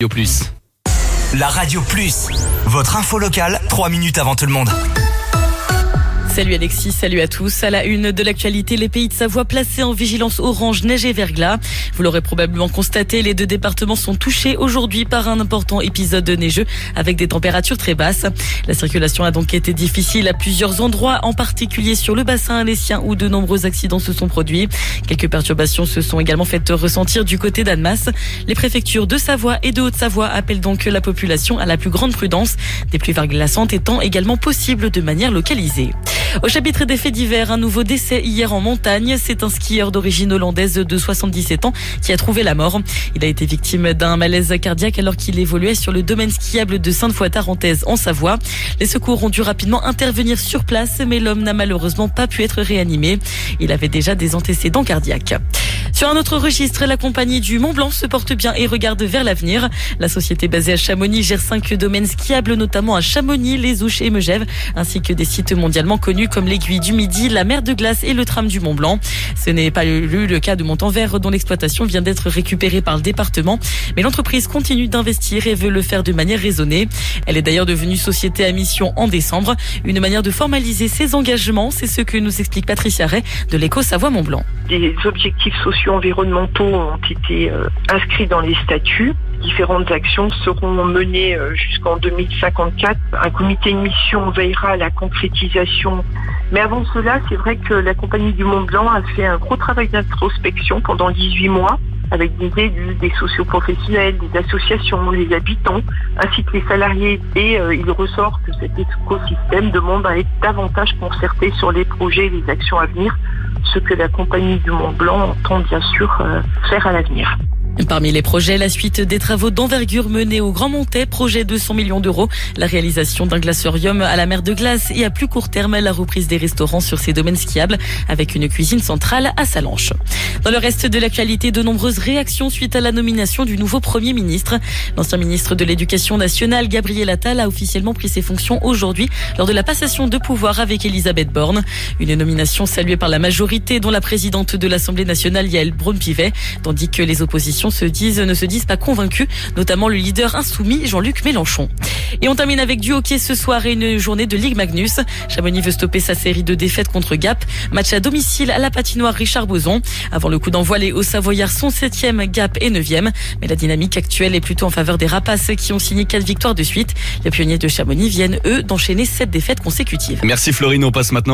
Plus. La Radio Plus, votre info locale, 3 minutes avant tout le monde. Salut Alexis, salut à tous. À la une de l'actualité, les Pays de Savoie placés en vigilance orange neige et verglas. Vous l'aurez probablement constaté, les deux départements sont touchés aujourd'hui par un important épisode neigeux avec des températures très basses. La circulation a donc été difficile à plusieurs endroits, en particulier sur le bassin alésien où de nombreux accidents se sont produits. Quelques perturbations se sont également faites ressentir du côté d'Annemasse. Les préfectures de Savoie et de Haute-Savoie appellent donc la population à la plus grande prudence, des pluies verglaçantes étant également possibles de manière localisée. Au chapitre des faits divers, un nouveau décès hier en montagne. C'est un skieur d'origine hollandaise de 77 ans qui a trouvé la mort. Il a été victime d'un malaise cardiaque alors qu'il évoluait sur le domaine skiable de Sainte-Foy-Tarentaise en Savoie. Les secours ont dû rapidement intervenir sur place, mais l'homme n'a malheureusement pas pu être réanimé. Il avait déjà des antécédents cardiaques. Sur un autre registre, la compagnie du Mont-Blanc se porte bien et regarde vers l'avenir. La société basée à Chamonix gère 5 domaines skiables, notamment à Chamonix, les Ouches et Megève, ainsi que des sites mondialement connus comme l'Aiguille du Midi, la Mer de Glace et le tram du Mont-Blanc. Ce n'est pas le cas de Montanvert, dont l'exploitation vient d'être récupérée par le département. Mais l'entreprise continue d'investir et veut le faire de manière raisonnée. Elle est d'ailleurs devenue société à mission en décembre. Une manière de formaliser ses engagements, c'est ce que nous explique Patricia Ray de l'Éco-Savoie-Mont-Blanc. Des objectifs socio-environnementaux ont été inscrits dans les statuts. Différentes actions seront menées jusqu'en 2054. Un comité de mission veillera à la concrétisation. Mais avant cela, c'est vrai que la compagnie du Mont-Blanc a fait un gros travail d'introspection pendant 18 mois avec des élus, des socioprofessionnels, des associations, les habitants, ainsi que les salariés. Et il ressort que cet écosystème demande à être davantage concerté sur les projets et les actions à venir, ce que la compagnie du Mont-Blanc entend bien sûr faire à l'avenir. Parmi les projets, la suite des travaux d'envergure menés au Grand Montais, projet de 100 millions d'euros, la réalisation d'un glacerium à la Mer de Glace et à plus court terme, la reprise des restaurants sur ces domaines skiables avec une cuisine centrale à Salanches. Dans le reste de l'actualité, de nombreuses réactions suite à la nomination du nouveau Premier ministre. L'ancien ministre de l'Éducation nationale, Gabriel Attal, a officiellement pris ses fonctions aujourd'hui lors de la passation de pouvoir avec Elisabeth Borne. Une nomination saluée par la majorité, dont la présidente de l'Assemblée nationale, Yaël Braun-Pivet, tandis que les oppositions ne se disent pas convaincus, notamment le leader insoumis Jean-Luc Mélenchon. Et on termine avec du hockey ce soir et une journée de Ligue Magnus. Chamonix veut stopper sa série de défaites contre Gap. Match à domicile à la patinoire Richard Boson. Avant le coup d'envoi, les Hauts-Savoyards sont 7e, Gap est 9e. Mais la dynamique actuelle est plutôt en faveur des Rapaces qui ont signé 4 victoires de suite. Les pionniers de Chamonix viennent, eux, d'enchaîner 7 défaites consécutives. Merci Florine, on passe maintenant